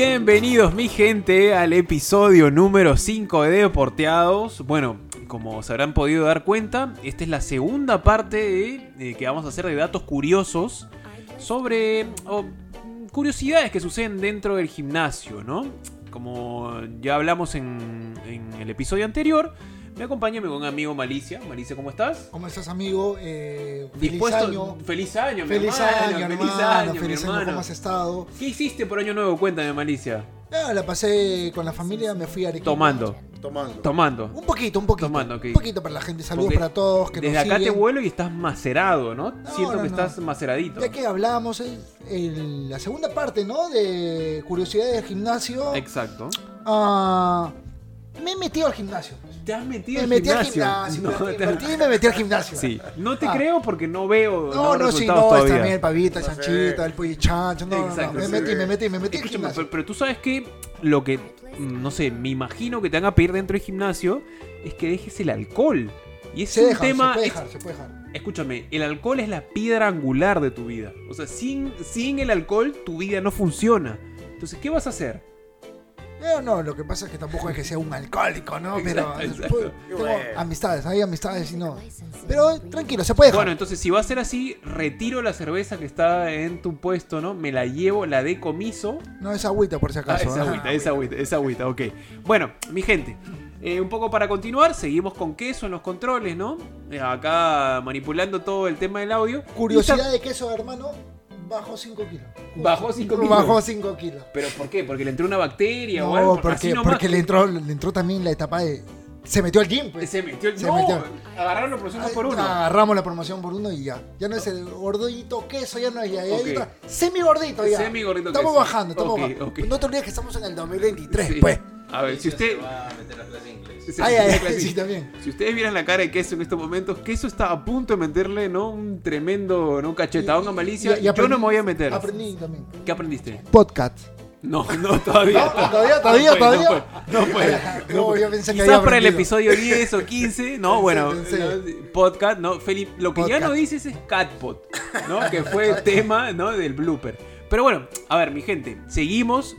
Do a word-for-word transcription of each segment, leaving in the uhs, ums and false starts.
Bienvenidos mi gente al episodio número cinco de Deporteados. Bueno, como se habrán podido dar cuenta, esta es la segunda parte de, de que vamos a hacer de datos curiosos sobre oh, curiosidades que suceden dentro del gimnasio, ¿no? Como ya hablamos en, en el episodio anterior, me acompaña mi buen amigo Malicia. Malicia, ¿cómo estás? ¿Cómo estás, amigo? Eh, feliz Dispuesto, año. Feliz año, mi Feliz hermano, año, feliz hermano. año, Feliz mi año, hermano. ¿cómo has estado? ¿Qué hiciste por año nuevo? Cuéntame, Malicia. Ah, la pasé con la familia, me fui a Arequipa. Tomando. Tomando. Tomando. Un poquito, un poquito. Tomando, ok. Un poquito para la gente. Saludos Porque para todos que Desde nos acá siguen. te vuelo y estás macerado, ¿no? No, Siento no, que no. estás maceradito. Ya que hablamos, eh, el- la segunda parte, ¿no? De curiosidades del gimnasio. Exacto. Ah, me he metido al gimnasio. ¿Te has metido Me al metí al gimnasio? gimnasio. No, me te- metí y me metí al gimnasio. Sí. No te Ah. creo porque no veo No, no, sí, resultados no, todavía. también el pavito, el No sé. chanchito, el pollo chancho, no, no, no, Exacto, me sí. metí, me metí, me metí al Escúchame, gimnasio. pero, pero tú sabes que lo que, mm, no sé, me imagino que te van a pedir dentro del gimnasio es que dejes el alcohol. Y ese Se es un deja, tema... se puede es- dejar, se puede dejar. Escúchame, el alcohol es la piedra angular de tu vida. O sea, sin, sin el alcohol tu vida no funciona. Entonces, ¿qué vas a hacer? Eh, no, lo que pasa es que tampoco es que sea un alcohólico, ¿no? Pero Exacto, eh, exacto. pues, tengo Bueno. amistades, hay amistades y no. Pero tranquilo, se puede dejar. Bueno, entonces si va a ser así, retiro la cerveza que está en tu puesto, ¿no? Me la llevo, la decomiso. No es agüita por si Ah, acaso. esa ¿eh? agüita, esa agüita, esa agüita, ok. Bueno, mi gente, eh, un poco para continuar, seguimos con queso en los controles, ¿no? Eh, acá manipulando todo el tema del audio. Curiosidad de queso, hermano, bajó cinco kilos. Bajó cinco kilos. Bajó cinco kilos. ¿Pero por qué? ¿Porque le entró una bacteria o algo? No, porque, Así nomás porque que- le entró, le entró también la etapa de... Se metió al gym, pues. Se metió el... Se no, metió. agarraron la promoción dos por uno. Agarramos la promoción por uno y ya. Ya no es el gordito queso, ya no es. Ya, ya Ok. hay otra- semi gordito ya. Semi gordito Estamos queso. bajando, estamos Ok, bajando. ok. No te olvides que estamos en el dos mil veintitrés, Sí. pues. A ver, si usted... Se va a meter la clase de inglés. se- Ay, ay, se- ay, clase- sí, también. Si ustedes vieran la cara de Queso en estos momentos, Queso está a punto de meterle, ¿no? Un tremendo, ¿no? Cachetadón a Malicia. Y- y Yo aprendí- no me voy a meter. Aprendí también. ¿Qué aprendiste? Podcast. No, no, todavía. No, todavía, todavía, No puede, todavía. No puede. No puede. No, yo pensé que Quizás había para el aprendido. episodio diez o quince, no, Pensé, bueno, pensé. no, podcast, ¿no? Felipe, lo que ya Podcast. no dices es Catpot, ¿no? Que fue el tema, ¿no? Del blooper. Pero bueno, a ver, mi gente, seguimos,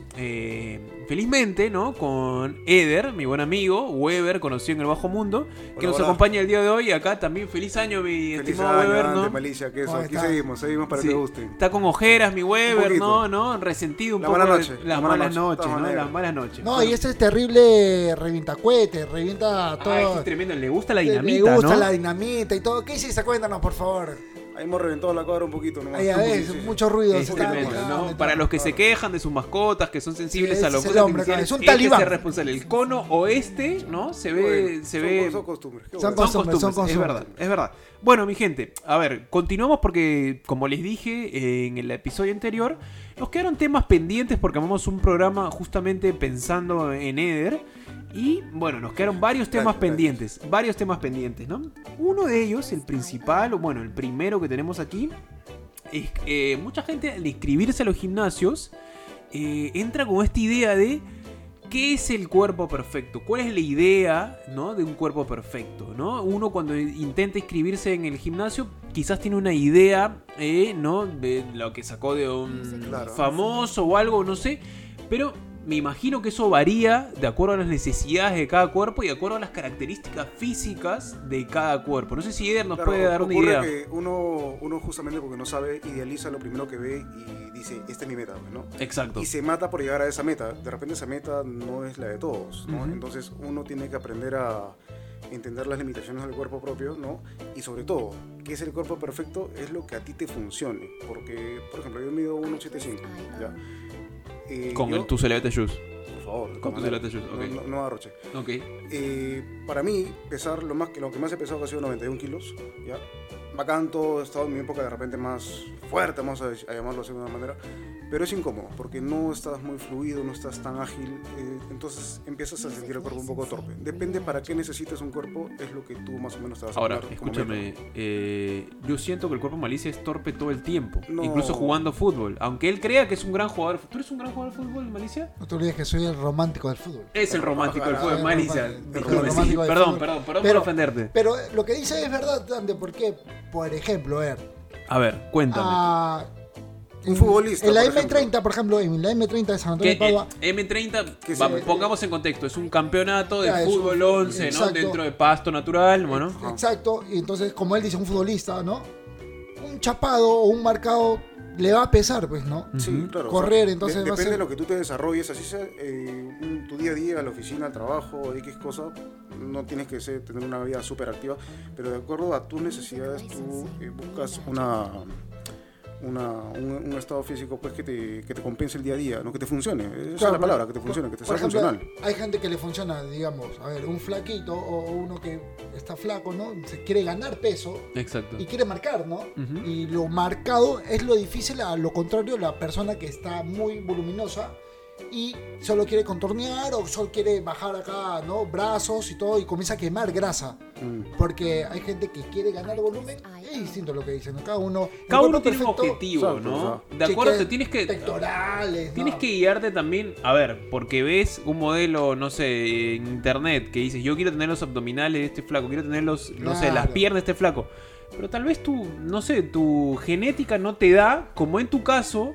eh, felizmente, ¿no? Con Eder, mi buen amigo, Weber, conocido en el Bajo Mundo, que Hola, nos hola. acompaña el día de hoy. Acá también, feliz año, mi Feliz estimado año, Weber, Ante, ¿no? Malicia, que eso. ¿Cómo Aquí está? seguimos, seguimos para Sí, que guste. está con ojeras, mi Weber, poquito. ¿no? ¿no? Resentido un La poco. mala de- noche, Las la mala malas noche, de noches, todas ¿no? maneras. Las malas noches. No, y este es terrible revientacuete, revienta Ah, todo. es tremendo, le gusta la Le- dinamita, Le gusta ¿no? la dinamita y todo. ¿Qué hiciste? Cuéntanos, por favor. Ahí hemos reventado la cuadra un poquito nomás. Ahí a Sí, ver, sí, sí. mucho ruido. Es se está tremendo, quejando ¿no? y Para todo. los que se quejan de sus mascotas, que son sensibles Sí, a ese los es el cosas hombre, artificiales, es un este talibán. es el responsable. El cono oeste, ¿no? Se ve, Bueno, se son, ve. son costumbres. qué Son bueno. Son costumbres, costumbres, son es costumbres. verdad, es verdad. Bueno, mi gente, a ver, continuamos porque, como les dije eh, en el episodio anterior, nos quedaron temas pendientes porque armamos un programa justamente pensando en Eder. Y bueno, nos quedaron varios temas Gracias, pendientes, varios temas pendientes, ¿no? Uno de ellos, el principal, o bueno, el primero que tenemos aquí, es que eh, mucha gente al inscribirse a los gimnasios eh, entra con esta idea de ¿qué es el cuerpo perfecto? ¿Cuál es la idea, ¿no? de un cuerpo perfecto? ¿no? Uno cuando intenta inscribirse en el gimnasio quizás tiene una idea, eh, ¿no? de lo que sacó de un Claro. famoso o algo, no sé, pero me imagino que eso varía de acuerdo a las necesidades de cada cuerpo y de acuerdo a las características físicas de cada cuerpo. No sé si Eder nos Claro, puede dar una ocurre idea. que uno, uno justamente porque no sabe, idealiza lo primero que ve y dice, esta es mi meta, ¿no? Exacto. Y se mata por llegar a esa meta. De repente esa meta no es la de todos, ¿no? Ujú. Entonces uno tiene que aprender a entender las limitaciones del cuerpo propio, ¿no? Y sobre todo, ¿qué es el cuerpo perfecto? Es lo que a ti te funcione. Porque, por ejemplo, yo mido uno ochenta y cinco, ¿ya? Eh, Con yo- el tu Celebete Shoes. Por favor, de con todas tu maneras, Celebete Shoes, no, ok. no, no arroche. Ok. Eh, para mí, pesar lo más que lo que más he pesado ha sido noventa y un kilos, ¿ya? Bacán, todo, he estado en mi época de repente más fuerte, vamos a, a llamarlo así de una manera, pero es incómodo porque no estás muy fluido, no estás tan ágil, eh, entonces empiezas a sentir el cuerpo un poco torpe. Depende para qué necesites un cuerpo, es lo que tú más o menos te vas a Ahora, poner como escúchame, meta. eh, yo siento que el cuerpo Malicia es torpe todo el tiempo, No. incluso jugando fútbol, aunque él crea que es un gran jugador. ¿Tú eres un gran jugador de fútbol, Malicia? No te olvides que soy el romántico del fútbol. Es el romántico del Ah, fútbol, el Malicia. romántico, Disculpe, el sí, romántico del perdón, fútbol. perdón, perdón Pero- por ofenderte. Pero lo que dice es verdad, Dante, porque, por ejemplo, a ver, A ver, cuéntame. ah, Un futbolista. En la por eme ejemplo. treinta, por ejemplo, en la eme treinta de San Antonio de Que, Padua. eh, eme treinta, Que vamos, se- pongamos en contexto, es un campeonato de Ya, es un- fútbol once, ¿no? exacto. Dentro de pasto natural, bueno. Ajá. Exacto, y entonces, como él dice, un futbolista, ¿no? Un chapado o un marcado le va a pesar, pues, ¿no? Sí, Ujú. claro. Correr, de- entonces va a depende ser- de lo que tú te desarrolles, así sea eh, un- tu día a día, a la oficina, al trabajo, X cosa, no tienes que ser, tener una vida súper activa, pero de acuerdo a tus necesidades tú eh, buscas una, una un, un estado físico pues que te, que te compense el día a día, ¿no? Que te funcione, esa es Claro, la palabra, que te por- funcione, que te por sea ejemplo, funcional. hay gente que le funciona, digamos, a ver, un flaquito o uno que está flaco, ¿no? Se quiere ganar peso Exacto. y quiere marcar, ¿no? Ujú. Y lo marcado es lo difícil, a lo contrario, la persona que está muy voluminosa y solo quiere contornear o solo quiere bajar acá, ¿no? Brazos y todo y comienza a quemar grasa. Mm. Porque hay gente que quiere ganar volumen, es distinto lo que dicen, ¿no? Cada uno... el Cada uno cuerpo tiene un perfecto, objetivo, Exacto, ¿no? o De sí, acuerdo, que te tienes que... Pectorales, Tienes ¿no? que guiarte también, a ver, porque ves un modelo, no sé, en internet que dices, yo quiero tener los abdominales de este flaco, quiero tener los, no sé, las Claro. piernas de este flaco. Pero tal vez tú, no sé, tu genética no te da, como en tu caso,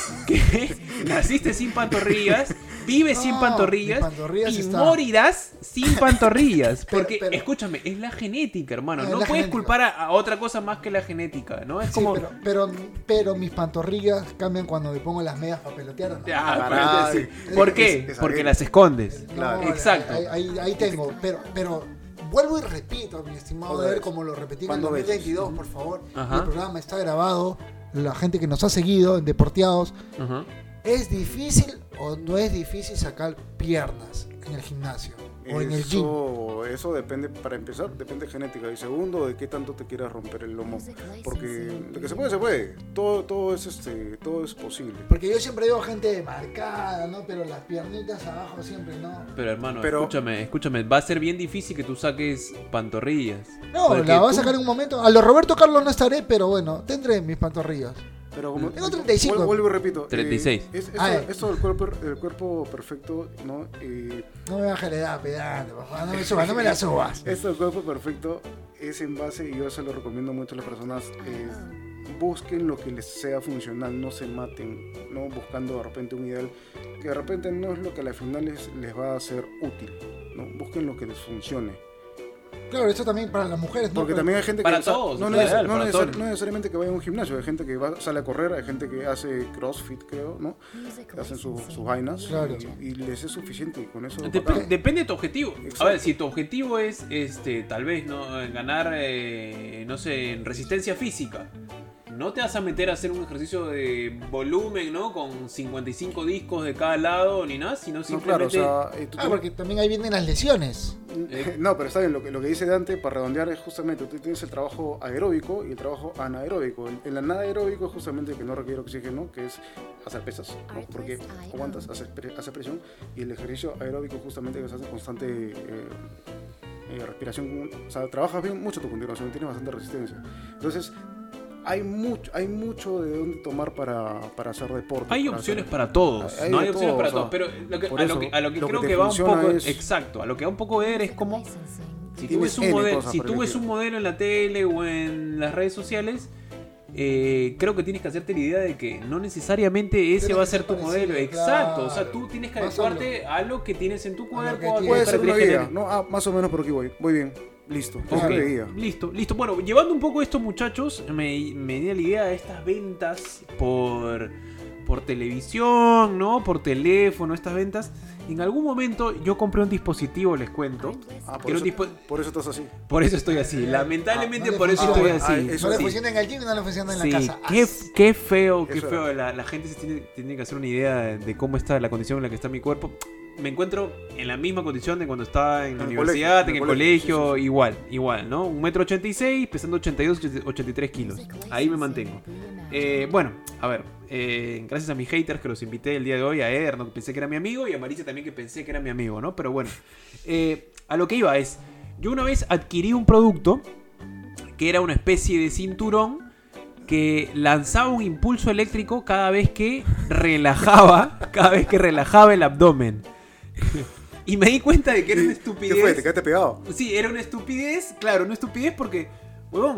que naciste sin pantorrillas, vives sin No, pantorrillas, mis pantorrillas y está- morirás sin pantorrillas. Pero- Porque, pero- escúchame, es la genética, hermano. Es No la puedes genética. culpar a, a otra cosa más que la genética, ¿no? Es Sí, como... pero, pero, pero mis pantorrillas cambian cuando me pongo las medias para pelotear. ¿no? Ah, Caray. pero sí. ¿Por qué? Es- es Porque arreglo. las escondes. No, Claro. Exacto. Ahí, ahí- ahí tengo, pero, pero vuelvo y repito, mi estimado, Otra a ver vez. como lo repetí en el ¿Cuándo dos mil ves? veintidós, por favor. Ajá. El programa está grabado, la gente que nos ha seguido en Deporteados, Ajá. ¿es difícil o no es difícil sacar piernas en el gimnasio o en el gym? Eso, eso depende, para empezar, depende de genética. Y segundo, de qué tanto te quieras romper el lomo. Porque de que se puede, se puede. Todo, todo, es, este, todo es posible. Porque yo siempre veo gente marcada, ¿no? Pero las piernitas abajo siempre, ¿no? Pero hermano, Pero- escúchame, escúchame, va a ser bien difícil que tú saques pantorrillas. No, Porque la va a tú- sacar en un momento. A lo Roberto Carlos no estaré, pero bueno, tendré mis pantorrillas. Pero como Tengo treinta y cinco. vuelvo, vuelvo y repito. treinta y seis. eh, es- esto, Ah, eh. esto del cuerpo, el cuerpo perfecto, ¿no? Eh, No me bajes la edad, pedante, por favor, no me subas, no me la subas. esto del cuerpo perfecto es en base, y yo se lo recomiendo mucho a las personas, eh, busquen lo que les sea funcional, no se maten, no buscando de repente un ideal que de repente no es lo que a la final les, les va a ser útil, ¿no? Busquen lo que les funcione. Claro, eso también para las mujeres, ¿no? Porque Pero- también hay gente Para que... o sea, todos, no, en neces- general, no para neces- todos. no necesariamente que vaya a un gimnasio, hay gente que va, sale a correr, hay gente que hace crossfit, creo, ¿no? Que hacen su- sus vainas Claro. y, y les es suficiente y con eso... Dep- bacán. depende de tu objetivo. A Exacto. ver, si tu objetivo es, este, tal vez, no ganar, eh, no sé, en resistencia física, no te vas a meter a hacer un ejercicio de volumen, ¿no? Con cincuenta y cinco discos de cada lado ni nada, sino No, claro, o simplemente... sea... eh, tú Ah, te- porque también ahí vienen las lesiones. No, pero está bien, lo que, lo que dice Dante, para redondear, es justamente, tú tienes el trabajo aeróbico y el trabajo anaeróbico. El, el anaeróbico es justamente el que no requiere oxígeno, que es hacer pesas, ¿no? Porque aguantas, haces, pre- haces presión, y el ejercicio aeróbico justamente que se hace constante eh, eh, respiración, o sea, trabajas bien mucho tu continuación, tienes bastante resistencia. Entonces, hay mucho, hay mucho de dónde tomar para, para hacer deporte. Hay para opciones hacer- para todos, Hay no de hay opciones todo, para o sea, todos, pero lo que- por a, lo eso, que, a lo que lo que creo te que, va un funciona poco, es- exacto, a lo que va un poco ver es como si tú Tienes ves un N modelo, cosas si para tú ves elegir. un modelo en la tele o en las redes sociales, eh, creo que tienes que hacerte la idea de que no necesariamente ese Tiene va a que ser ser tu parecido, modelo, claro. exacto, o sea, tú tienes que Más a lo- adecuarte a lo que tienes en tu a lo cuerpo, que a tu tienes. Puede ser una característica guía, genética. ¿no? Ah, más o menos por aquí voy. Muy bien, listo. Ok, Esa es la guía. listo, listo. Bueno, llevando un poco esto, muchachos, me, me dio la idea de estas ventas por, por televisión, ¿no? Por teléfono, estas ventas. En algún momento yo compré un dispositivo, les cuento. Ah, que por era eso, un dispo- por eso estás así. por eso estoy así. Lamentablemente Ah, no le por eso funciona. estoy así. Ah, eso No le sí. funciona en el gym y no le funciona en Sí, la casa. qué, Ah, qué feo, qué Eso feo. La, la gente se tiene, tiene que hacer una idea de, de cómo está la condición en la que está mi cuerpo. Me encuentro en la misma condición de cuando estaba en la En el universidad, colegio, en en el el colegio, colegio, sí, sí. igual, igual, ¿no? Un metro ochenta y seis, pesando ochenta y dos, ochenta y tres kilos. Ahí me mantengo. Eh, bueno, a ver, eh, gracias a mis haters que los invité el día de hoy, a Eder, ¿no? Que pensé que era mi amigo, y a Marisa también, que pensé que era mi amigo, ¿no? Pero bueno, eh, a lo que iba es, yo una vez adquirí un producto que era una especie de cinturón que lanzaba un impulso eléctrico cada vez que relajaba, cada vez que relajaba el abdomen. Y me di cuenta de que era una ¿Qué fue? ¿Te estupidez. quedaste pegado? Sí, era una estupidez, claro, una estupidez porque, huevón,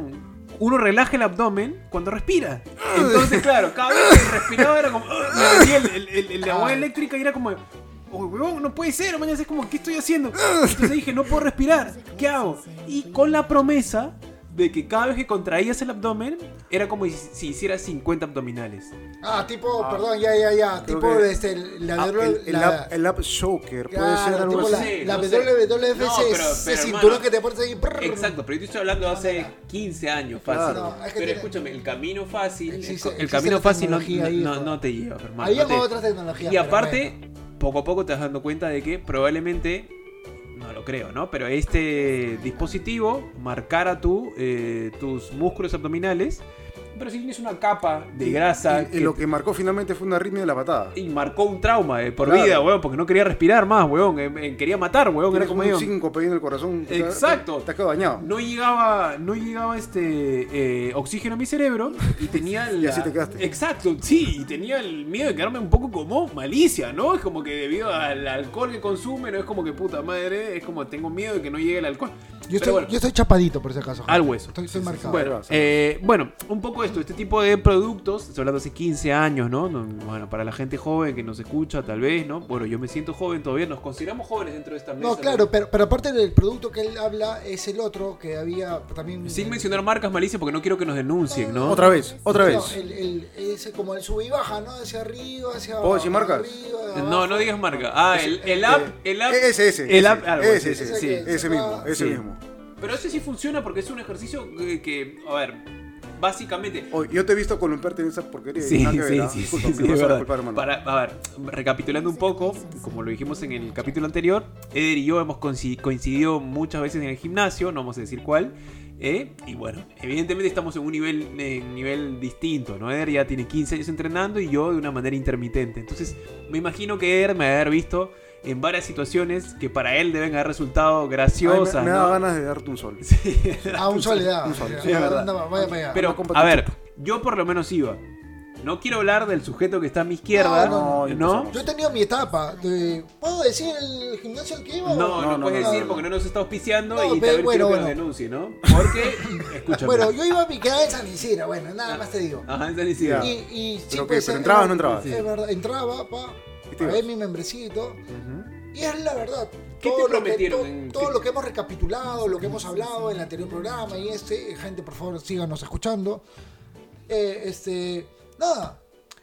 uno relaja el abdomen cuando respira. Entonces, claro, cada vez que respiraba era como... me venía el, el, el, el, la agua eléctrica y era como... Oh, weón, no puede ser, mañana es como, ¿qué estoy haciendo? Entonces dije, no puedo respirar, ¿qué hago? Y con la promesa de que cada vez que contraías el abdomen, era como si, si hicieras cincuenta abdominales. Ah, tipo, Ah, perdón, ya, ya, ya. creo Tipo, que- este, la, Ah, la, el, el, la, ab, el ab shoker, puede claro, ser algo tipo la, así. Sí, la no sé. W W F No, C, pero- ese pero, cinturón hermano, que te pones ahí. prrr. Exacto, pero yo te estoy hablando de hace quince años fácil. Claro. No, es que pero tiene- escúchame, el camino fácil, el, Existe- el existe camino la fácil no, tecnología no, ahí, no- hijo. no te lleva, hermano. Había no te- otras tecnologías. Y pero aparte, bueno. poco a poco te vas dando cuenta de que probablemente, no lo creo, ¿no? Pero este dispositivo marcara tú, eh, tus músculos abdominales, pero si tienes una capa de grasa Y, y lo que marcó finalmente fue una arritmia de la patada. y marcó un trauma eh, por Claro. vida, weón, porque no quería respirar más, weón, eh, eh, quería matar, weón, era Tienes como un digo, síncope ahí en el corazón. te- Exacto. Te, te has quedado dañado. no llegaba, no llegaba este eh, oxígeno a mi cerebro y tenía Y la- así te quedaste. Exacto, sí, y tenía el miedo de quedarme un poco como malicia, ¿no? Es como que debido al alcohol que consume, no es como que puta madre, es como tengo miedo de que no llegue el alcohol. Yo Pero estoy, bueno, yo estoy chapadito, por si acaso. al hueso. Estoy, estoy marcado. Bueno, sí. eh, bueno, un poco esto, este tipo de productos, estoy hablando hace quince años, ¿no? No, Bueno, para la gente joven que nos escucha, tal vez, ¿no? Bueno, yo me siento joven todavía, nos consideramos jóvenes dentro de esta mesa. No, claro, pero, pero aparte del producto que él habla es el otro que había también. Sin mencionar marcas malicias porque no quiero que nos denuncien, ¿no? Otra vez, otra No, vez. el, el, ese como el sube y baja, ¿no? Hacia arriba, hacia ¿Puedo decir marcas? arriba, No, abajo. no digas marca. Ah, el, el app, el app. Ese, ese. El ese, app, algo ese, así, ese, sí. Ese ese mismo, ese Sí. mismo. Pero ese sí funciona porque es un ejercicio que, que, a ver, básicamente... Oye, yo te he visto columpiarte en esa porquería. y Sí, nada que ver, sí, ¿ah? sí, Disculpa, sí, me sí, vas es a verdad. disculpar, hermano. Para, a ver, recapitulando un poco, como lo dijimos en el capítulo anterior, Eder y yo hemos coinci- coincidido muchas veces en el gimnasio, no vamos a decir cuál, eh, y bueno, evidentemente estamos en un nivel, en nivel distinto, ¿no? Eder ya tiene quince años entrenando y yo de una manera intermitente, entonces me imagino que Eder me va a haber visto en varias situaciones que para él deben haber resultado Ay, graciosas, me, me ¿no? da ganas de darte un sol. Ah, un soledad. Un sol, sí, es verdad. Vaya para allá. Pero, Una compa a ver, chupa. yo por lo menos iba. No quiero hablar del sujeto que está a mi izquierda, No, ¿no? no, ¿no? Yo he tenido mi etapa. De, ¿puedo decir el gimnasio al que iba? No, no, no, puedes no, decir no. porque no nos está auspiciando No, y pero tal vez bueno, quiero que bueno. nos denuncie, ¿no? Porque, escúchame. Bueno, yo iba a mi quedada en San Isidro, bueno, nada más te digo. Ajá, en San Isidro. Ya. Y, y sí, ¿Pero pues, qué? ¿Pero eh, entrabas o era- no entrabas? Es verdad, entraba, pa, ¿Y te pagué ibas? mi membrecito. Ujú. Y es la verdad. ¿Qué te todo lo que- prometieron to- en- todo qué- lo que hemos recapitulado, lo que hemos hablado en el anterior programa y este, gente, por favor, síganos escuchando. Eh, este, nada.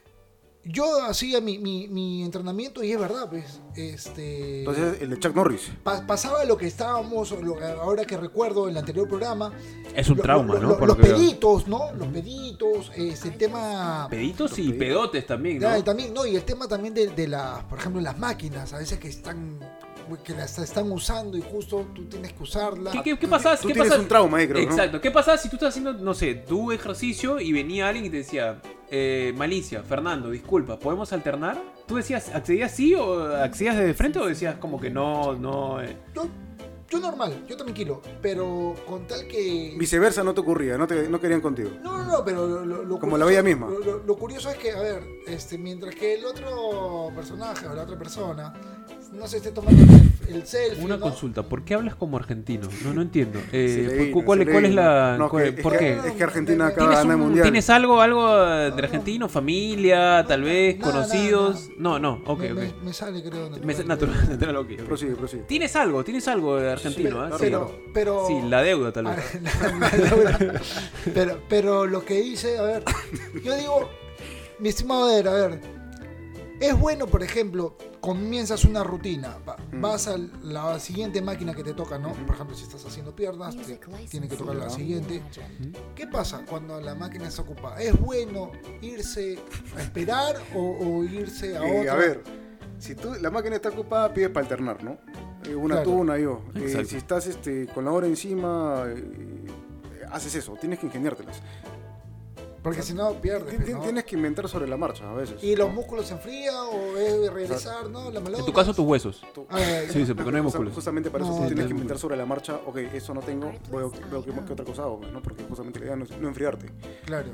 Yo hacía mi, mi, mi entrenamiento y es verdad, pues, este... Entonces, el de Chuck Norris. pa- pasaba lo que estábamos, lo- ahora que recuerdo el anterior programa. Es un lo- trauma, lo- ¿no? lo- Por los lo que veo. peditos, ¿no? Los peditos, este, el tema... Peditos y pedotes también, ¿no? Ya, y también, no, y el tema también de, de las, por ejemplo, las máquinas, a veces que están que las están usando y justo tú tienes que usarla. ¿Qué, qué, qué pasaba? Tú ¿Qué tienes pasaba? un trauma ahí, creo, ¿no? Exacto. ¿Qué pasaba si tú estás haciendo, no sé, tu ejercicio y venía alguien y te decía, eh, Malicia, Fernando, disculpa, ¿podemos alternar? ¿Tú decías, accedías sí o accedías de frente o decías como que no, no? eh? Yo, yo normal, yo tranquilo, pero con tal que... Viceversa no te ocurría, no, te, no querían contigo. No, no, no, pero lo, lo- lo Como curioso- la vida misma. Lo, lo- lo curioso es que, a ver, este, mientras que el otro personaje o la otra persona no se esté tomando el, el selfie, Una ¿no? consulta, ¿por qué hablas como argentino? No, no entiendo. Eh, Se le ¿por- vino, ¿cuál, se le cuál es vino. la...? No, cuál- que- ¿Por es qué? que- Es que Argentina acaba de ¿Tienes, ganar el un- mundial. ¿Tienes algo, algo de argentino? ¿Familia? Tal vez, Nada, conocidos? No, no, ok, me, ok. me- me sale, creo. Me sale natural, natural, ok, ok. Prosigue, prosigue. Tienes algo, tienes algo de argentino, ¿ah? pero, Sí. pero, Sí, la deuda tal Ah, vez. la- la- la- pero, pero lo que hice, a ver, yo digo, mi estimado Eder, a ver, es bueno, por ejemplo, comienzas una rutina, va- Mm. vas a la siguiente máquina que te toca, ¿no? Por ejemplo, si estás haciendo piernas, te tiene que tocar la siguiente. ¿Qué pasa cuando la máquina está ocupada? ¿Es bueno irse a esperar o, o irse a Eh, otra? a ver, si tú, la máquina está ocupada, pides para alternar, ¿no? Eh, una Claro. tú, una yo. Eh, Exacto. si estás este, con la hora encima, eh, haces eso, tienes que ingeniártelas. Porque si no, pierdes. Ti- pues, ti- ¿no? Tienes que inventar sobre la marcha a veces. Y los músculos se enfrían o es regresar, ¿no? La melona. En tu caso, tus huesos. Tú- Ah, ya, ya. Sí, sí, porque no hay Justa- músculos. Justamente para eso No, tú tienes no que hay inventar sobre la marcha. Ok, eso no tengo, veo, veo que, que otra cosa hago, ¿no? Porque justamente la idea no es no enfriarte. Claro.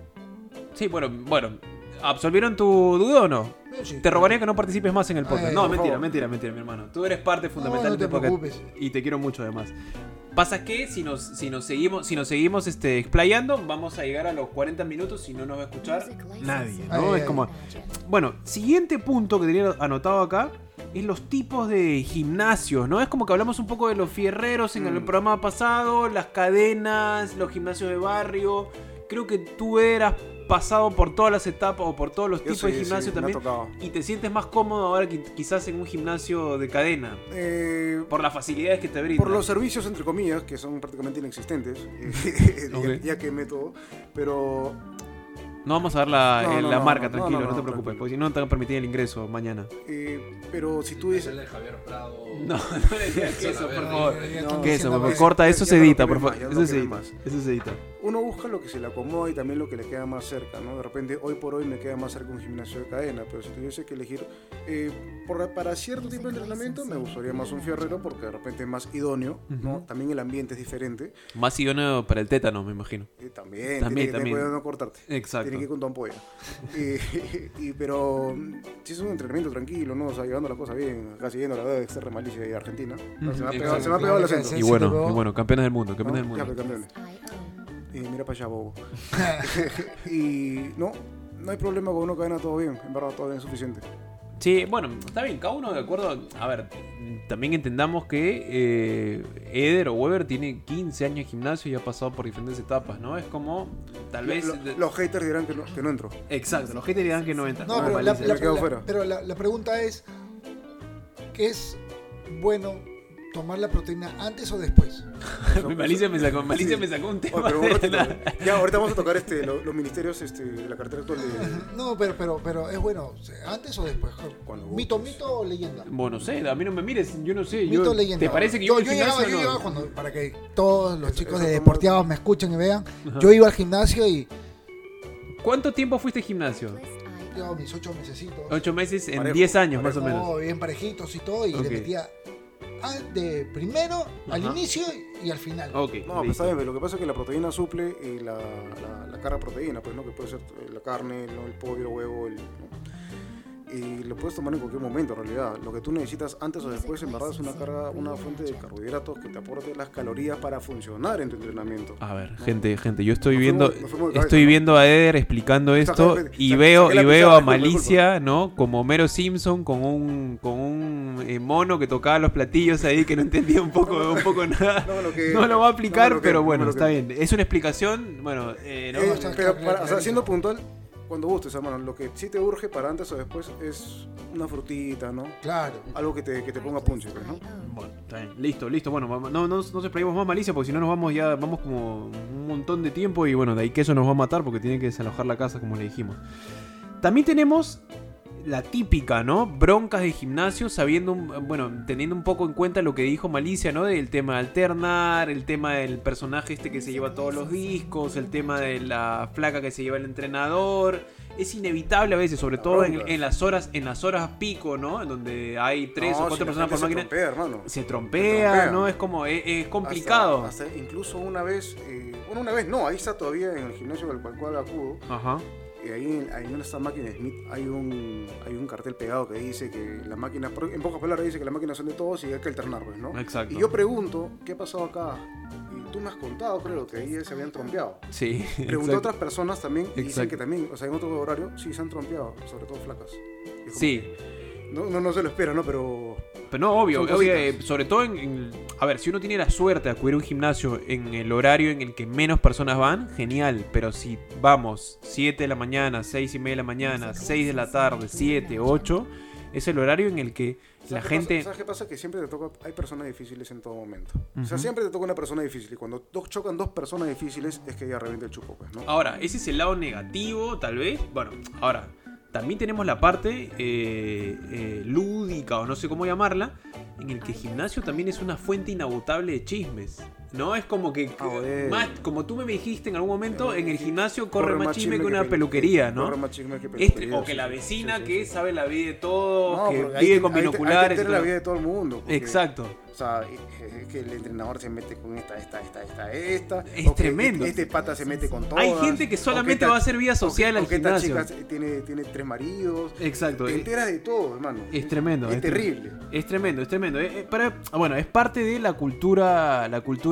Sí, bueno, bueno. ¿Absolvieron tu duda o no? No, sí. Te rogaría que no participes más en el podcast. Ay, no, por mentira, favor. mentira, mentira, mi hermano. Tú eres parte fundamental no de te este podcast preocupes. y te quiero mucho además. Pasa que si nos, si nos seguimos, si nos seguimos este, explayando, vamos a llegar a los cuarenta minutos y no nos va a escuchar nadie, ¿no? Ay, es ay. como. Bueno, siguiente punto que tenía anotado acá es los tipos de gimnasios, ¿no? Es como que hablamos un poco de los fierreros en Mm. el programa pasado, las cadenas, los gimnasios de barrio. Creo que tú eras pasado por todas las etapas o por todos los Yo tipos sí, de gimnasio sí, me ha también. tocado. Y te sientes más cómodo ahora que quizás en un gimnasio de cadena. Eh, Por las facilidades que te brindan. por los servicios, entre comillas, que son prácticamente inexistentes, eh, ya- Ok. ya, que método, pero No vamos a dar la, No, eh, no, la no, marca, no, tranquilo, no, no, no, te preocupes, tranquilo. porque si no te van a permitir el ingreso mañana. eh, pero si tú dices... El de Javier Prado. No, no le digas que eso, por Verde. favor. Ya No, estamos Que eso, diciendo por favor, más. corta, eso Ya se no edita, lo por queremos favor. más, ya no Eso se lo edita, queremos eso se edita. Uno busca lo que se le acomoda y también lo que le queda más cerca, ¿no? De repente, hoy por hoy me queda más cerca un gimnasio de cadena, pero si tuviese que elegir eh, por- para cierto tipo de entrenamiento, me gustaría más un fierrero porque de repente es más idóneo, ¿no? Ujú. También el ambiente es diferente. Más idóneo para el tétano, me imagino. Y también, También, tiene que tener también. cuidado de no cortarte. Exacto. Tiene que ir con tu ampolla. y, y- pero si es un entrenamiento tranquilo, ¿no? O sea, llevando la cosa bien, casi yendo a la de Exterra Malicia y Argentina. Ujú. Se me ha Exacto. pegado, se me ha pegado el acento. Sí, Y sí, bueno, te veo. y bueno, campeones del mundo, ¿no? campeones del Ya, mundo. pues, campeones. Y mira para allá, bobo. y no, no hay problema con una cadena, todo bien. En verdad, todo bien es suficiente. Sí, bueno, está bien, cada uno de acuerdo. A ver, también entendamos que eh, Eder o Weber tiene quince años de gimnasio y ha pasado por diferentes etapas, ¿no? Es como, tal vez. Lo- lo- los haters dirán que no, que no entro. Exacto, los haters dirán que no entran. No, como pero, la, Valencia. la- me quedo la- fuera. pero la, la pregunta es, ¿qué es bueno tomar la proteína antes o después? Malicia me sacó, Malicia Sí. me sacó un Oye, tema. pero un de ratito, la- ya, ahorita vamos a tocar este, lo- los ministerios este, de la cartera actual de... No, pero, pero, pero es bueno, ¿antes o después? Cuando ¿Mito, gustes. mito o leyenda? Bueno, no sé, a mí no me mires, yo no sé. Mito Yo, o leyenda. ¿Te parece que yo, yo, yo al llegaba, gimnasio yo no? llegaba cuando, para que todos los Eso- chicos eso de como- Deporteados me escuchen y vean, yo iba al gimnasio y ¿Cuánto tiempo fuiste al gimnasio? llevaba mis ocho mesecitos. Ocho meses en Parejo, diez años, más o parejo. menos. No, bien parejitos y todo, y Ok. le metía al- de primero al Ajá. inicio y al final. Ok, No, pues listo. está bien, pero lo que pasa es que la proteína suple eh, la, la, la carga proteína, pues, ¿no? Que puede ser eh, la carne, ¿no? El pollo, el huevo, el... ¿no? Y lo puedes tomar en cualquier momento, en realidad. Lo que tú necesitas antes o después, en verdad, es una carga, una fuente de carbohidratos que te aporte las calorías para funcionar en tu entrenamiento. A ver, ¿no? gente, gente, yo estoy Nos viendo, fuimos- nos fuimos de cabeza, estoy ¿no? viendo a Eder explicando esto Saca- y saca- veo saqué la y veo pisada, a disculpa, Malicia, ¿no? Como Homero Simpson con un con un eh, mono que tocaba los platillos ahí que no entendía un poco un poco nada. No, lo que- No lo va a aplicar, no, lo que- pero no, bueno, lo que- está bien. Es una explicación, bueno, eh, ¿no? Eh, está pero claro, para, o sea, clarísimo. siendo puntual, cuando gustes, hermano, lo que sí te urge para antes o después es una frutita, ¿no? Claro. Algo que te, que te ponga punche, pues, ¿no? Bueno, está bien. Listo, listo. Bueno, vamos- no, no, no nos explayemos más, Malicia, porque si no nos vamos ya, vamos como un montón de tiempo y bueno, de ahí que eso nos va a matar porque tiene que desalojar la casa, como le dijimos. También tenemos la típica, ¿no? Broncas de gimnasio, sabiendo, un- bueno, teniendo un poco en cuenta lo que dijo Malicia, ¿no? Del tema de alternar, el tema del personaje este que se lleva todos los discos, el tema de la flaca que se lleva el entrenador. Es inevitable a veces, sobre La todo en, bronca. en las horas, en las horas pico, ¿no? En donde hay tres No, o cuatro si la personas por gente máquina. se trompea, hermano. Se trompea, trompea. ¿no? Es como, es, es complicado. Hasta, hasta incluso una vez, eh, bueno, una vez no, ahí está todavía en el gimnasio al cual, cual acudo. Ajá. Y ahí, ahí en esta máquina Smith hay un, hay un cartel pegado que dice que la máquina, en pocas palabras dice que las máquinas son de todos y hay que alternar, pues, ¿no? Exacto. Y yo pregunto, ¿qué ha pasado acá? Y tú me has contado, creo, que ahí se habían trompeado. Sí. Pregunté a exacto. otras personas también y dicen Exacto. que también, o sea, en otro horario, sí se han trompeado, sobre todo flacas. Es como Sí. que No, no, no se lo espera, ¿no? Pero... Pero no, obvio, Son obvio, cositas. eh, sobre todo en, en- A ver, si uno tiene la suerte de acudir a un gimnasio en el horario en el que menos personas van, genial. Pero si vamos siete de la mañana, seis y media de la mañana, seis de la tarde, siete, ocho, es el horario en el que la ¿Sabes qué gente... pasa? ¿Sabes qué pasa? Que siempre te toca... Hay personas difíciles en todo momento. O sea, Ujú. siempre te toca una persona difícil. Y cuando dos chocan dos personas difíciles, es que ya revienta el chupo, pues, ¿no? Ahora, ese es el lado negativo, tal vez. Bueno, ahora, también tenemos la parte eh, eh, lúdica, o no sé cómo llamarla, en el que el gimnasio también es una fuente inagotable de chismes. ¿No? Es como que, Ah, bueno. más, como tú me dijiste en algún momento, en el gimnasio corre, Corre más chisme que que una pel- peluquería, ¿no? Corre más chisme que Este- peluquería, o que sí, la sí, vecina sí, sí, que sí. sabe la vida de todos, No, que porque ahí vive te- con ahí te- ahí te binoculares. y entera la todo. vida de todo el mundo. porque, Exacto. O sea, es es que el entrenador se mete con esta, esta, esta, esta, esta. Es o que tremendo. Este pata se mete con todas. Hay gente que o solamente esta- va a hacer vida social o que- al o que esta gimnasio. chica tiene, tiene tres maridos. Exacto. Te eh, enteras de todo, hermano. Es tremendo. Es es terrible. Es tremendo, es tremendo. Eh, eh, pero, bueno, es parte de la cultura, la cultura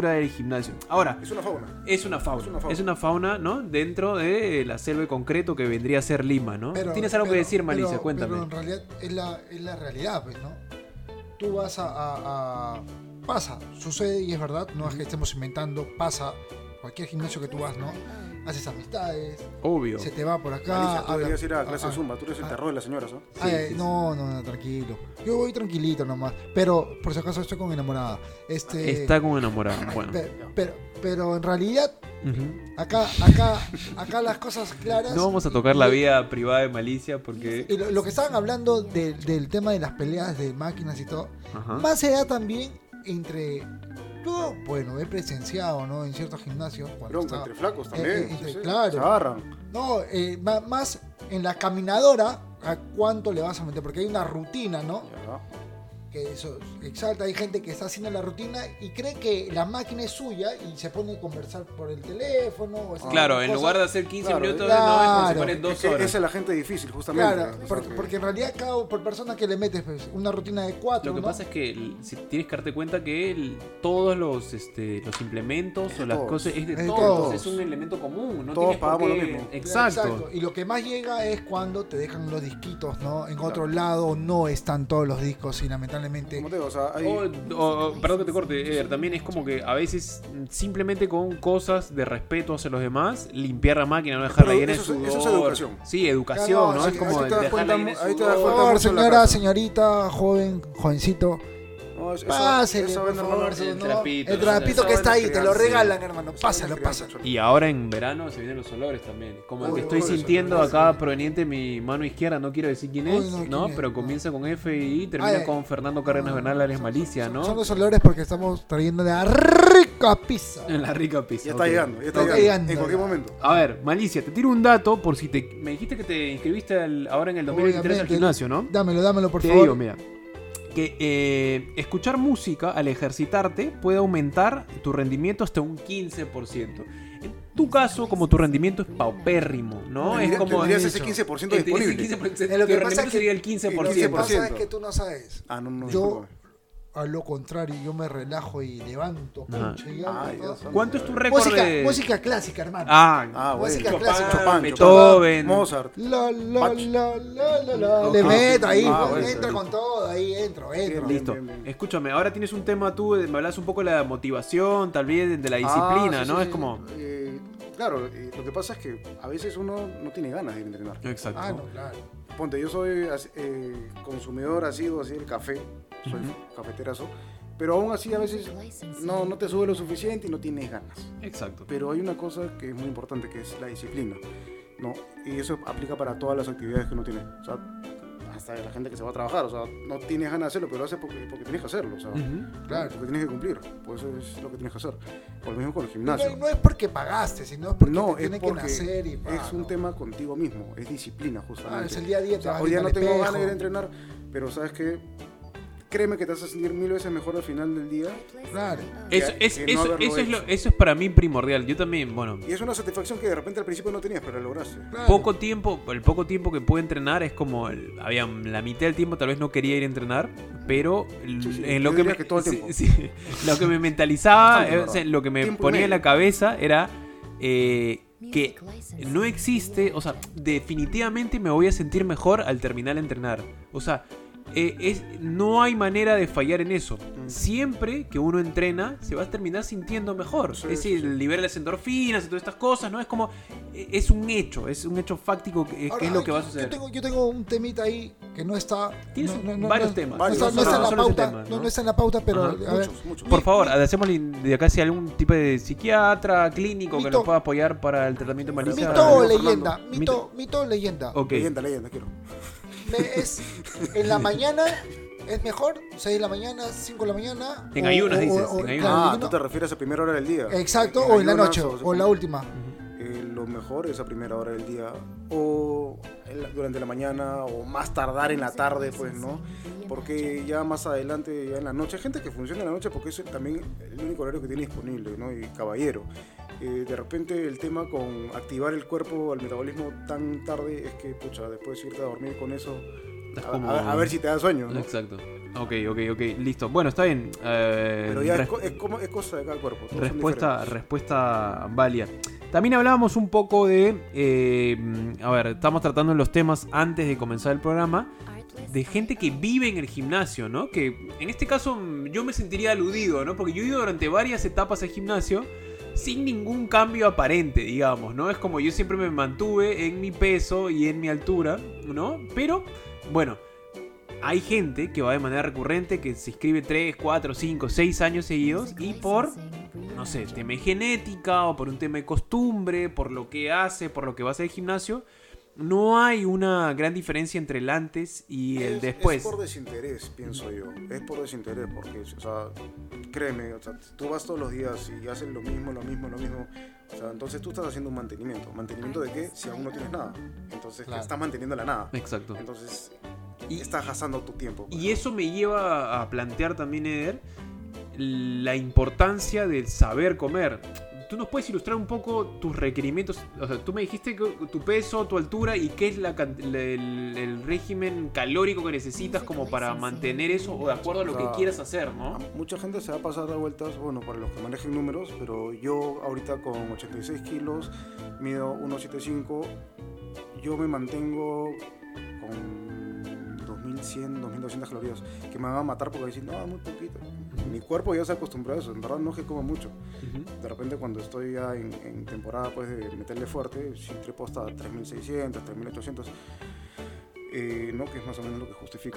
cerca del gimnasio. Ahora, Es una fauna. es una fauna, Es una fauna. es una fauna, ¿no? Dentro de la selva de concreto que vendría a ser Lima, ¿no? Pero- ¿Tienes algo pero- que decir, Malicia? pero- Cuéntame. Pero en realidad es la, es la realidad, pues, ¿no? Tú vas a, a- a- Pasa, sucede y es verdad, no es que estemos inventando, pasa. Cualquier gimnasio que tú vas, ¿no? Haces amistades, Obvio. se te va por acá. Malicia, tú habla- deberías ir a clase ah, de Zumba. Tú eres el ah, terror de las señoras, ¿no? Ay, Sí, sí, no, no, no, tranquilo. Yo voy tranquilito nomás. Pero, por si acaso, estoy con enamorada. Este, Está como enamorado. Bueno. pe- pero, pero en realidad, Ujú. acá, acá, acá las cosas claras. No vamos a y- tocar y- la vida privada de Malicia porque... Y lo, lo que estaban hablando de- del tema de las peleas de máquinas y todo, Ajá. más se da también entre. Yo, bueno, he presenciado, ¿no? En ciertos gimnasios. Cuando Bronca, estaba- entre flacos eh, también. eh, sí, entre- sí. claro. Se agarran. No, eh, ma- más en la caminadora, ¿a cuánto le vas a meter? Porque hay una rutina, ¿no? Ya. Que eso exalta. Hay gente que está haciendo la rutina y cree que la máquina es suya y se pone a conversar por el teléfono. O ese Claro, tipo de en cosas. lugar de hacer quince Claro, minutos, claro. no, es como si Claro. fueran Es dos que horas. esa es la gente difícil, justamente. Claro, O sea porque, que- porque en realidad cada por persona que le metes pues, una rutina de cuatro. Lo que ¿no? pasa es que el- si tienes que darte cuenta que el- todos los este, los implementos de o las todos. cosas es de Es de todos, todos. es un elemento común, no Todos tienes por pagamos qué- lo mismo. Exacto. Y lo que más llega es cuando te dejan los disquitos, ¿no? En otro lado no están todos los discos y lamentablemente. Como te digo, o sea, hay... O, o- perdón que te corte, Eder, también es como que a veces mm, simplemente con cosas de respeto hacia los demás, limpiar la máquina, no dejarla Pero llena de eso es- sudor. eso es educación. Sí, educación, Claro, ¿no? sí, es ahí como te das dejarla cuenta, llena de ahí te sudor. das Por cuenta favor, mucho en la señora, casa. señorita, joven, jovencito, No, es- esa- pásele, esa por vaina, favor. hermano, el ¿no? trapito, El ¿no? trapito Esa que está vaina ahí, es te lo crianza. regalan, hermano. Esa Pásalo, vaina es crianza, pásalo. cholo. Y ahora en verano se vienen los olores también. Como el Uy, que estoy uy, sintiendo uy, acá uy. proveniente de mi mano izquierda, no quiero decir quién Uy, es, no, ¿no? quién es, Pero no. comienza con F y termina Ay, con Fernando Cárdenas no, Bernal, Arias son- Malicia, son- ¿no? Son los olores porque estamos trayendo de la rica pizza. En la rica pizza. Ya está ok. llegando, ya está, Está llegando. llegando. En cualquier momento. A ver, Malicia, te tiro un dato por si te... Me dijiste que te inscribiste al- ahora en el dos mil veintitrés al Obviamente. gimnasio, ¿no? Dámelo, dámelo, por Te favor. digo, mira, que eh, escuchar música al ejercitarte puede aumentar tu rendimiento hasta un quince por ciento. En tu caso, como tu rendimiento es paupérrimo, ¿no? Tendría- Es como... tendrías he ese dicho. quince por ciento Tendrías el disponible. quince por ciento, Eh, lo que tu pasa rendimiento es que- sería el quince por Lo que ciento. pasa es ciento. que tú no sabes. Ah, no, no, Yo- discúlpame. A lo contrario, yo me relajo y levanto. Ajá. pucha, y hago Ay, todo. Dios santo. ¿Cuánto es tu récord Música, de...? música clásica, hermano. Ah, Ah, bueno. música Chopin, clásica. Chopin, Beethoven. Mozart. La, la, Bach. la, la, la, la. Ok. Le meto ahí, Ah, pues, bueno, entra listo. con todo, ahí entro, entro. Bien, listo. bien, bien. Escúchame, ahora tienes un tema tú, de- me hablas un poco de la motivación, tal vez de la disciplina, Ah, sí, ¿no? sí, Es sí. como... Eh, claro, eh, lo que pasa es que a veces uno no tiene ganas de ir a entrenar. Exacto. Ah, no, claro. Ponte, yo soy as- eh, consumidor asiduo así del café, soy Ujú. cafeterazo, pero aún así a veces no, no te sube lo suficiente y no tienes ganas. Exacto. Pero hay una cosa que es muy importante, que es la disciplina, ¿no? Y eso aplica para todas las actividades que uno tiene. O sea, hasta la gente que se va a trabajar, o sea, no tienes ganas de hacerlo, pero lo haces porque, porque tienes que hacerlo, o sea, Ujú. Claro. porque tienes que cumplir, pues eso es lo que tienes que hacer. Por lo mismo con el No, gimnasio. no es porque pagaste, sino porque No, te es tiene que porque nacer y pa, es un ¿no? tema contigo mismo, es disciplina justamente. Ah, es el día a día. O te sea, vas hoy día no viendo al tengo espejo. ganas de ir a entrenar, pero sabes que créeme que te vas a sentir mil veces mejor al final del día. Claro. Eso, que- es, que no eso, haberlo eso es lo- hecho. eso es para mí primordial. Yo también, bueno, Y es una satisfacción que de repente al principio no tenías, pero la lograste. Claro. poco tiempo, el poco tiempo que pude entrenar es como, el- había la mitad del tiempo tal vez no quería ir a entrenar, pero el- Sí, sí, en yo lo que diría me, que todo el sí, tiempo. sí, lo que me mentalizaba, Bastante, eh, ¿verdad? o sea, lo que me Tiempo y ponía en medio. la cabeza era eh, que no existe, o sea, definitivamente me voy a sentir mejor al terminar de entrenar. O sea, eh, es, no hay manera de fallar en eso. Siempre que uno entrena, se va a terminar sintiendo mejor. Sí, es decir, sí, sí. libera las endorfinas y todas estas cosas, ¿no? Es como, eh, es un hecho, es un hecho fáctico que, que Ahora, es lo que va a yo- suceder. Yo tengo, yo tengo un temita ahí que no está. Tienes no, no, no, varios no- temas. No está, Varios, no está en no la solo ese pauta. tema, no, ¿no? no está en la pauta, pero Ajá. a ver. Muchos, muchos. Por Mi- favor, mi- hacemos de acá si algún tipo de psiquiatra, clínico que Mito. nos pueda apoyar para el tratamiento de malicia. Mito o Fernando. leyenda. Mito. Mito, mito o leyenda. Ok. Leyenda, leyenda, quiero. Me- Es en la mañana. ¿Es mejor? ¿seis de la mañana? ¿cinco de la mañana? En o- ayunas, o- dices, o- en ayunas. claro, Ah, ayuno. tú te refieres a primera hora del día. Exacto, o en la ayunas noche, o- o la última. Eh, lo mejor es a primera hora del día o en la- durante la mañana o más tardar en la tarde, pues, ¿no? Porque ya más adelante, ya en la noche, hay gente que funciona en la noche porque es también el único horario que tiene disponible, ¿no? Y caballero. Eh, de repente el tema con activar el cuerpo al metabolismo tan tarde es que, pucha, después irte a dormir con eso Es A, como- a- a ver si te da sueño, ¿no? Exacto. Ok, ok, ok. Listo. Bueno, está bien. Eh, Pero ya res- es, co- es como, es cosa de cada cuerpo. todos son respuesta, diferentes. respuesta válida. También hablábamos un poco de... eh, a ver, estamos tratando en los temas antes de comenzar el programa de gente que vive en el gimnasio, ¿no? Que en este caso mm, yo me sentiría aludido, ¿no? Porque yo he ido durante varias etapas al gimnasio sin ningún cambio aparente, digamos, ¿no? Es como yo siempre me mantuve en mi peso y en mi altura, ¿no? Pero, bueno, hay gente que va de manera recurrente, que se inscribe tres, cuatro, cinco, seis años seguidos y por, no sé, tema de genética o por un tema de costumbre, por lo que hace, por lo que va a hacer el gimnasio, no hay una gran diferencia entre el antes y el Es- después. Es por desinterés, pienso yo. Es por desinterés, porque, o sea, créeme, o sea, tú vas todos los días y haces lo mismo, lo mismo, lo mismo. O sea, entonces tú estás haciendo un mantenimiento. ¿Mantenimiento de qué? Si aún no tienes nada. Entonces Claro. estás manteniendo la nada. Exacto. Entonces Y- estás gastando tu tiempo. pues. Y eso me lleva a plantear también, Eder, la importancia del saber comer. ¿Tú nos puedes ilustrar un poco tus requerimientos? O sea, tú me dijiste que tu peso, tu altura y qué es la, can- la- el, el régimen calórico que necesitas como para mantener eso o de acuerdo a lo que Ah. quieras hacer, ¿no? A mucha gente se va a pasar de vueltas, bueno, para los que manejen números, pero yo ahorita con ochenta y seis kilos, mido uno setenta y cinco, yo me mantengo con dos mil cien, dos mil doscientas calorías, que me van a matar porque dicen, no, muy poquito. Mi cuerpo ya se acostumbró a eso, en verdad no es que como mucho. Ujú. De repente cuando estoy ya en, en temporada pues de meterle fuerte, si trepo hasta tres mil seiscientos, tres mil ochocientos, eh, no, que es más o menos lo que justifico.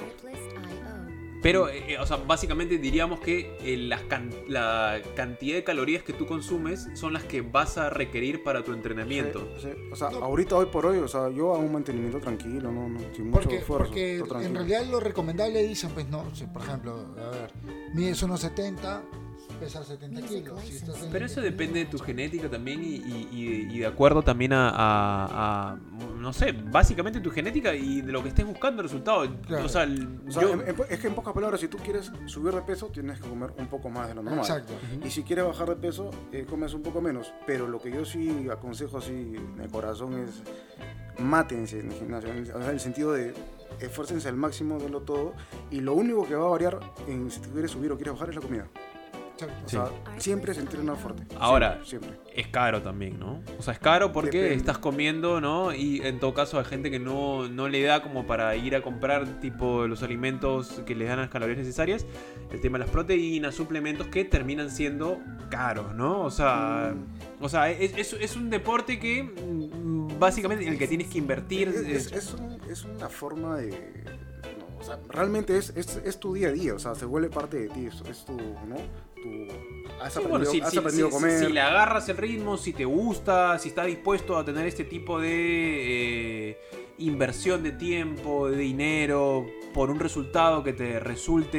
Pero, eh, o sea, básicamente diríamos que eh, las can- la cantidad de calorías que tú consumes son las que vas a requerir para tu entrenamiento. Sí, sí. O sea, No. ahorita, hoy por hoy, o sea, yo hago un mantenimiento tranquilo, no, no sin mucho Porque, esfuerzo. porque todo tranquilo. en realidad lo recomendable dicen, pues no, si, por ejemplo, a ver, mides uno setenta, pesas setenta kilos. Si estás en- Pero eso depende de tu genética también y, y- y- y de acuerdo también a, a- a, no sé, básicamente tu genética y de lo que estés buscando el resultado. Claro. O sea, el- O sea, yo- en- en- es que en pocas palabras, si tú quieres subir de peso, tienes que comer un poco más de lo normal. Exacto. Ujú. Y si quieres bajar de peso, eh, comes un poco menos. Pero lo que yo sí aconsejo así de corazón es mátense en el gimnasio. En el, o sea, en el sentido de esfuércense al máximo, denlo todo. Y lo único que va a variar en si tú quieres subir o quieres bajar es la comida. Exacto. O Sí. sea, siempre se entrena fuerte. Ahora, Siempre. siempre. es caro también, ¿no? O sea, es caro porque Depende. estás comiendo, ¿no? Y en todo caso hay gente que no, no le da como para ir a comprar tipo los alimentos que les dan las calorías necesarias. El tema de las proteínas, suplementos que terminan siendo caros, ¿no? O sea, o sea es, es- es un deporte que mm, básicamente en el que tienes que invertir. Es, es- eh, es un- es una forma de... no, o sea, realmente es, es, es tu día a día, o sea, se vuelve parte de ti, es, es tu, ¿no? Tu, has Sí, aprendido, bueno, si, has si- aprendido si- a comer. si- si le agarras el ritmo, si te gusta, si estás dispuesto a tener este tipo de eh, inversión de tiempo, de dinero, por un resultado que te resulte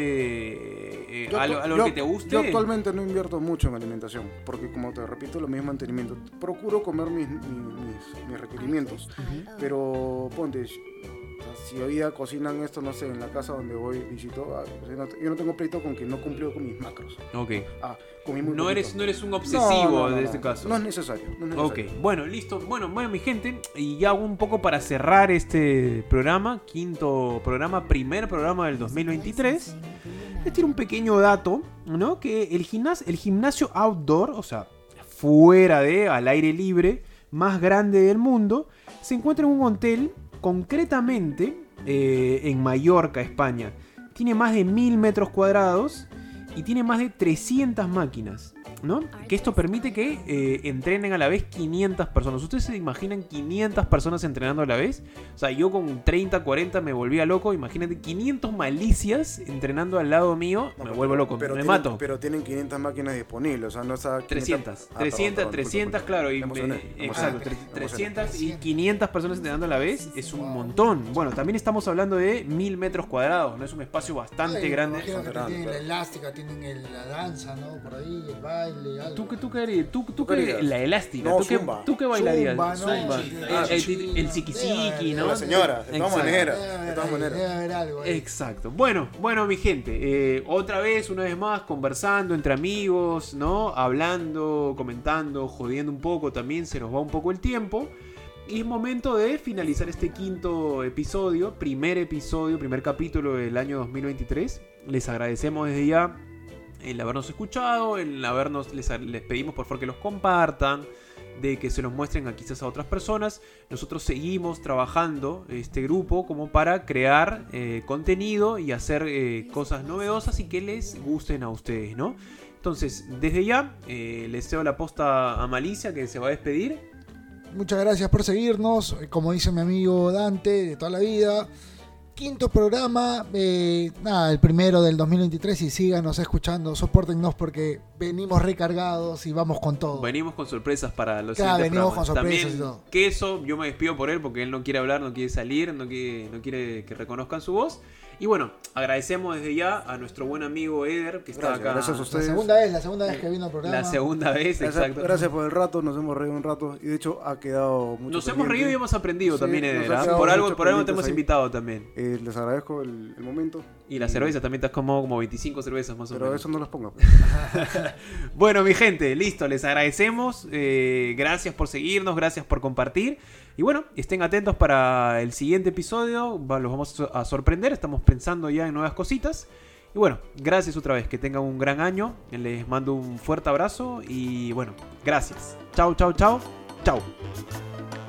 eh, Yo algo, actu- algo yo- que te guste. Yo actualmente no invierto mucho en alimentación, porque como te repito, lo mismo mantenimiento. Procuro comer mis, mis, mis- mis requerimientos, pero ponte, si hoy día cocinan esto, no sé, en la casa donde voy visito, ah, pues yo, no, yo no tengo pleito con que no cumplió con mis macros. Ok. Ah, comí muy No poquito. eres, no eres un No, obsesivo no, no, de no. este caso. No es necesario. No es Ok, necesario. bueno, listo. Bueno, bueno, mi gente, y ya un poco para cerrar este programa, quinto programa, primer programa del dos mil veintitrés. Les tiro un pequeño dato, ¿no? Que el gimnasio, el gimnasio outdoor, o sea, fuera de, al aire libre, más grande del mundo, se encuentra en un hotel, concretamente eh, en Mallorca, España. Tiene más de mil metros cuadrados y tiene más de trescientas máquinas, ¿no? Que esto permite que eh, entrenen a la vez quinientas personas. ¿Ustedes se imaginan quinientas personas entrenando a la vez? O sea, yo con treinta, cuarenta me volvía loco. Imagínate quinientas malicias entrenando al lado mío. No, Me pero- vuelvo loco, pero me tienen- mato. Pero tienen quinientas máquinas disponibles, o sea, no está... trescientas, Ah, trescientas, perdón, perdón, trescientas, disculpa. claro, y Me emocioné, me- me exacto, emocioné, tre- me trescientas y emocioné. quinientas personas entrenando a la vez es un montón. Bueno, también estamos hablando de mil metros cuadrados, no es un espacio bastante Ay, grande. imagino que Grande, tienen la claro. elástica, tienen el- la danza, ¿no? Por ahí, el baile, algo. ¿Tú, qué- tú qué harías? ¿Tú, tú qué qué harías? la elástica? No, ¿Tú, qué, zumba. ¿Tú qué bailarías? Zumba, ¿no? Zumba. Sí, El- claro. el, el, el ziquisiqui, ¿no? La señora, de todas Exacto. maneras. Debe haber De todas ahí, maneras. debe haber algo ahí. Exacto. Bueno, bueno, mi gente, eh, otra vez, una vez más, conversando entre amigos, ¿no? Hablando, comentando, jodiendo un poco también, se nos va un poco el tiempo. Y es momento de finalizar este quinto episodio, primer episodio, primer capítulo del año dos mil veintitrés. Les agradecemos desde ya el habernos escuchado, el habernos, les, les pedimos por favor que los compartan, de que se los muestren a quizás a otras personas. Nosotros seguimos trabajando este grupo como para crear eh, contenido y hacer eh, cosas novedosas y que les gusten a ustedes, ¿no? Entonces, desde ya, eh, les cedo la posta a Malicia, que se va a despedir. Muchas gracias por seguirnos, como dice mi amigo Dante, de toda la vida. Quinto programa, eh, nada, el primero del dos mil veintitrés, y síganos escuchando, sopórtennos porque venimos recargados y vamos con todo. Venimos con sorpresas para los Claro, siguientes venimos programas. con sorpresas También, y todo. Queso, yo me despido por él porque él no quiere hablar, no quiere salir, no quiere, no quiere que reconozcan su voz. Y bueno, agradecemos desde ya a nuestro buen amigo Eder, que está Gracias, acá. gracias a La ustedes. segunda vez, la segunda vez que vino al programa. La segunda vez, Gracias, exacto. gracias por el rato, nos hemos reído un rato y de hecho ha quedado mucho Nos hemos pendiente. reído y hemos aprendido Sí, también, nos Eder. ha ¿ah? quedado Por algo, mucho por algo te hemos pendientes ahí. invitado también. Eh, les agradezco el, el momento. Y la cerveza también te has como, como veinticinco cervezas más o Pero menos. eso no los ponga. Bueno, mi gente, listo, les agradecemos. Eh, gracias por seguirnos, gracias por compartir. Y bueno, estén atentos para el siguiente episodio. Va- Los vamos a sorprender. Estamos pensando ya en nuevas cositas. Y bueno, gracias otra vez. Que tengan un gran año. Les mando un fuerte abrazo. Y bueno, gracias. Chau, chau, chau. Chau.